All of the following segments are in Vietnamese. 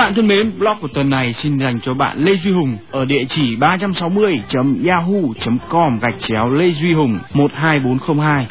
bạn thân mến, blog của tuần này xin dành cho bạn Lê Duy Hùng ở địa chỉ 360.yahoo.com/Lê Duy Hùng 12402.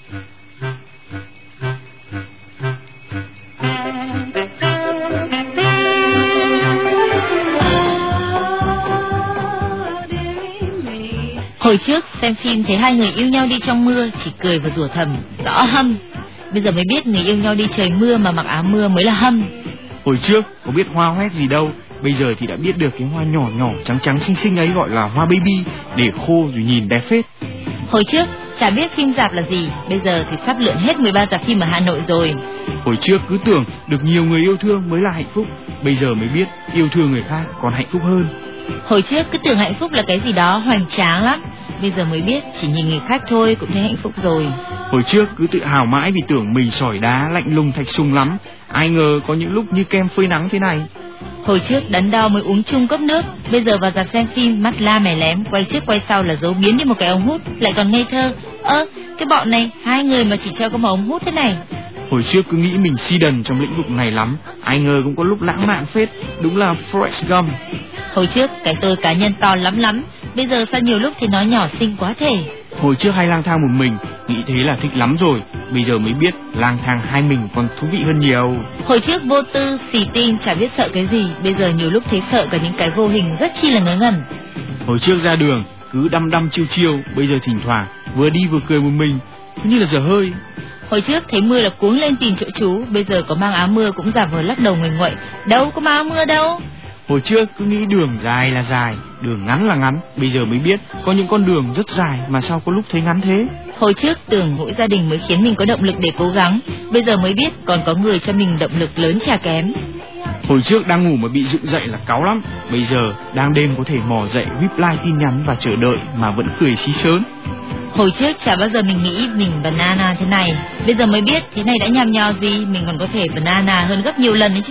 Hồi trước xem phim thấy hai người yêu nhau đi trong mưa, chỉ cười và rủa thầm, rõ hâm. Bây giờ mới biết người yêu nhau đi trời mưa mà mặc áo mưa mới là hâm. Hồi trước có biết hoa hoét gì đâu, bây giờ thì đã biết được cái hoa nhỏ nhỏ trắng trắng xinh xinh ấy gọi là hoa baby, để khô rồi nhìn đẹp phết. Hồi trước chả biết phim rạp là gì, bây giờ thì sắp lượn hết 13 rạp phim ở Hà Nội rồi. Hồi trước cứ tưởng được nhiều người yêu thương mới là hạnh phúc, bây giờ mới biết yêu thương người khác còn hạnh phúc hơn. Hồi trước cứ tưởng hạnh phúc là cái gì đó hoành tráng lắm, bây giờ mới biết chỉ nhìn người khác thôi cũng thấy hạnh phúc rồi. Hồi trước cứ tự hào mãi vì tưởng mình sỏi đá lạnh lùng thạch sùng lắm, ai ngờ có những lúc như kem phơi nắng thế này. Hồi trước đắn đo mới uống chung cốc nước, bây giờ vào rạp xem phim mắt la mè lém, quay trước quay sau là giấu biến như một cái ống hút, lại còn ngây thơ. Cái bọn này hai người mà chỉ cho có một ống hút thế này. Hồi trước cứ nghĩ mình si đần trong lĩnh vực này lắm, ai ngờ cũng có lúc lãng mạn phết, đúng là Forrest Gump. Hồi trước cái tôi cá nhân to lắm, bây giờ sao nhiều lúc thì nó nhỏ xinh quá thể. Hồi trước hay lang thang một mình, nghĩ thế là thích lắm rồi, bây giờ mới biết lang thang hai mình còn thú vị hơn nhiều. Hồi trước vô tư, xì tin, chả biết sợ cái gì, bây giờ nhiều lúc thấy sợ cả những cái vô hình rất chi là ngớ ngẩn. Hồi trước ra đường cứ đăm đăm chiêu, bây giờ thỉnh thoảng vừa đi vừa cười một mình, cứ như là dở hơi. Hồi trước thấy mưa là cuống lên tìm chỗ trú, bây giờ có mang áo mưa cũng giả vờ lắc đầu nguềnh nguậy, đâu có mang áo mưa đâu. Hồi trước cứ nghĩ đường dài là dài, đường ngắn là ngắn, bây giờ mới biết có những con đường rất dài mà sao có lúc thấy ngắn thế. Hồi trước tưởng mỗi gia đình mới khiến mình có động lực để cố gắng, bây giờ mới biết còn có người cho mình động lực lớn chả kém. Hồi trước đang ngủ mà bị dựng dậy là cáu lắm, bây giờ đang đêm có thể mò dậy reply tin nhắn và chờ đợi mà vẫn cười xí sớn. Hồi trước chả bao giờ mình nghĩ mình banana thế này, bây giờ mới biết thế này đã nhằm nhò gì, mình còn có thể banana hơn gấp nhiều lần đấy chứ.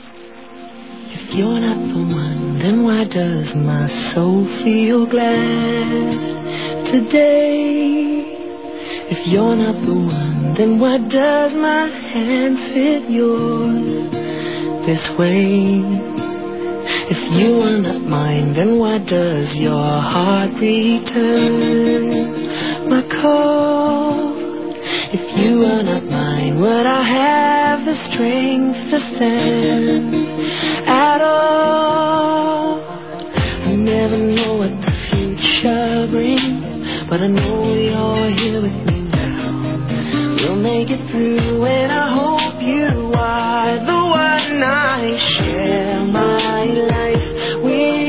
If you're not the one, then why does my soul feel glad today? If you're not the one, then why does my hand fit yours this way? If you are not mine, then why does your heart return my call? If you are not mine, would I have the strength to stand at all? I never know what the future brings, but I know you're here with me now. We'll make it through, and I hope you are the one I share my life with.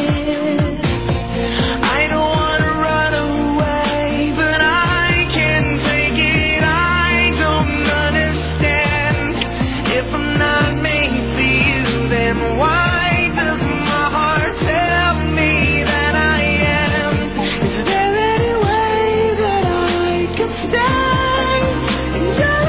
I don't want to run away, but I can't take it. I don't understand. If I'm not made for you, then why does my heart tell me that I am? Is there any way that I can stand in your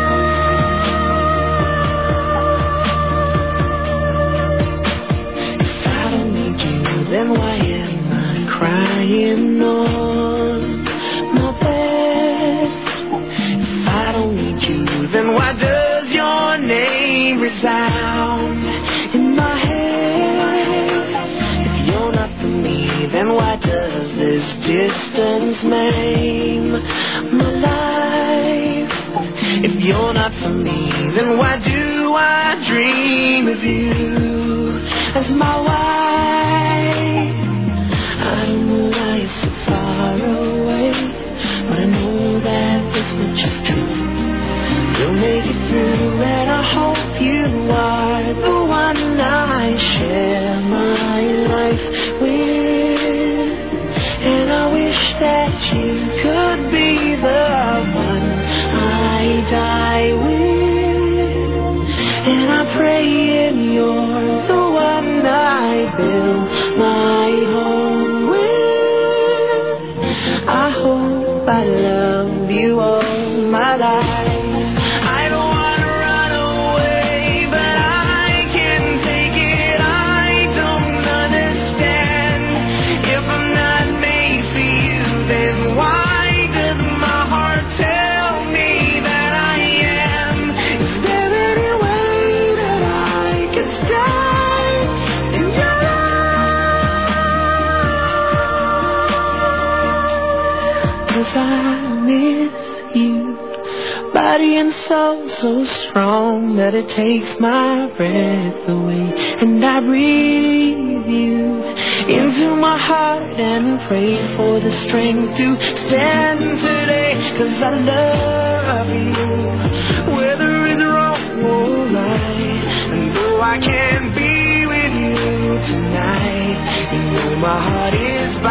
life? If I don't need you, then why am I crying on my bed? If I don't need you, then why does your name resound in my head? If you're not for me, then why does this distance maim my life? If you're not for me, then why do I dream of you as my wife? I don't know why you're so far away, but I know that this much is true. You'll make it through, and I hope you are the one I share my life with. And I wish that you could be the one I die with. And I pray and you're the one I build my home with. I hope I love you all my life. I don't want to run away, but I can't take it. I don't understand. If I'm not made for you, then why does my heart tell me that I am? Is there any way that I can stand? 'cause I miss you. Body and soul so strong that it takes my breath away. And I breathe you into my heart and pray for the strength to stand today. 'Cause I love you, whether it's wrong or right. And though I can't be with you tonight, you know my heart is